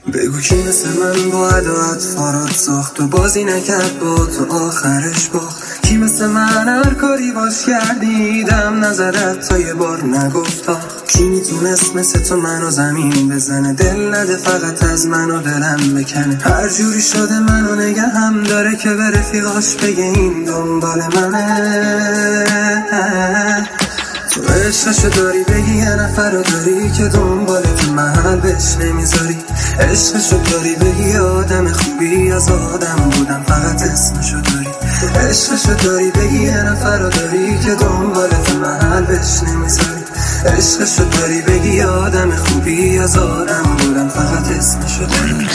بگو کی مثل من با عداعت فاراد ساخت و بازی نکرد با تو آخرش باخت. کی مثل من هر کاری باش کردیدم نظرت تا یه بار نگفتا. کی میتونست مثل تو منو زمین بزنه دل نده فقط از منو دلم بکنه. هر جوری شده منو نگه هم داره که به رفیقاش بگه این دنبال منه. تو عشقشو داری بگی یه نفر رو داری که دنبالت محل بهش نمیذاری. عشقشو داری بگی آدم خوبی از آدم بودم فقط اسمشو داری. عشقشو داری بگی یه نفر رو داری که دنبالت محل بهش نمیذاری. عشقشو داری بگی آدم خوبی از آدم بودم فقط اسمشو داری.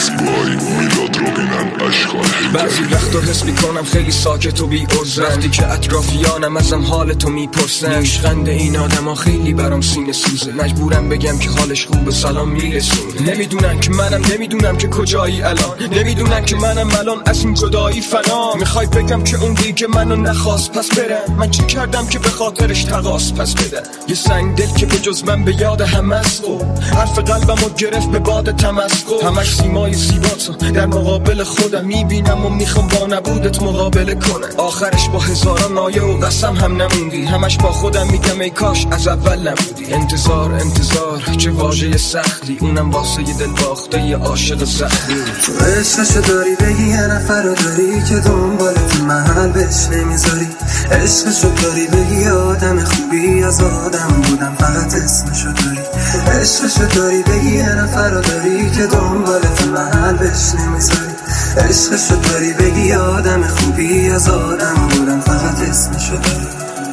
بعضی وقتا حس میکنم خیلی ساکت و بی عذر وقتی که اطرافیانم ازم حالتو میپرسن. نیشخند این آدم ها خیلی برام سینه سوزه. مجبورم بگم که حالش خوبه سلام میرسونه. نمیدونن که منم نمیدونم که کجایی الان. نمیدونن که منم الان از این جدایی فنا. میخوای بگم که اون دیگه منو نخواست پس برم. من چی کردم که به خاطرش تقاس پس بدم. یه سنگ دل که به جز من به یاد همه است و حرف قلبمو گرفت به باد تمسخر. همش سیمای زیباتو در مقابل خودم میبینم و میخوام با نبودت مقابله کنم. آخرش با هزاران نایه و قسم هم نموندی. همش با خودم میگم ای کاش از اول نبودی. انتظار چه واژه سختی اونم واسه یه دل باخته یه عاشق زخمی. تو عشقشو داری بگی یه نفر رو داری که دنبالت محل بهش نمیذاری. عشقشو داری بگی آدم خوبی از آدم بودم فقط اسمشو داری. عشقشو داری بگی یه نفر رو داری که دنبالت محل بهش نمیذاری. عشقشو داری بگی آدم خوبی از آدم بودم فقط اسمشو داری.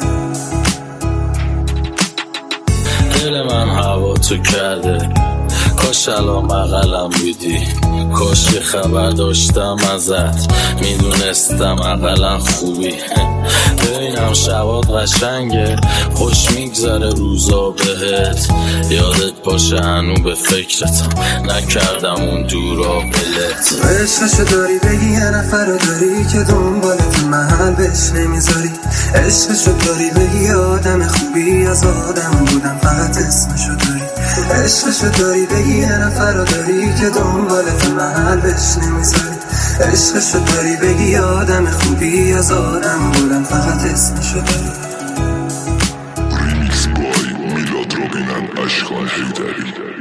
دل من هوا تو کرده کاش الان بغلم بودی. کاش یه خبر داشتم ازت میدونستم اقلا خوبی. ببینم شبات قشنگه خوش میگذره روزا بهت. یادت باشه هنو به فکرتم نکردم اون دورا بلت. تو عشقشو داری بگی یه نفر رو داری که دنبالت محل بهش نمیذاری. عشقشو داری بگی آدم خوبی از آدم بودم فقط اسمشو داری. عشقشو داری بگی یه نفر رو داری که دنبالت محل بهش نمیذاری. عشقشو داری بگی آدم خوبی از آدم بودم فقط اسمشو داری. ریمیکس بای میلاد روبینن اشکان حیدری.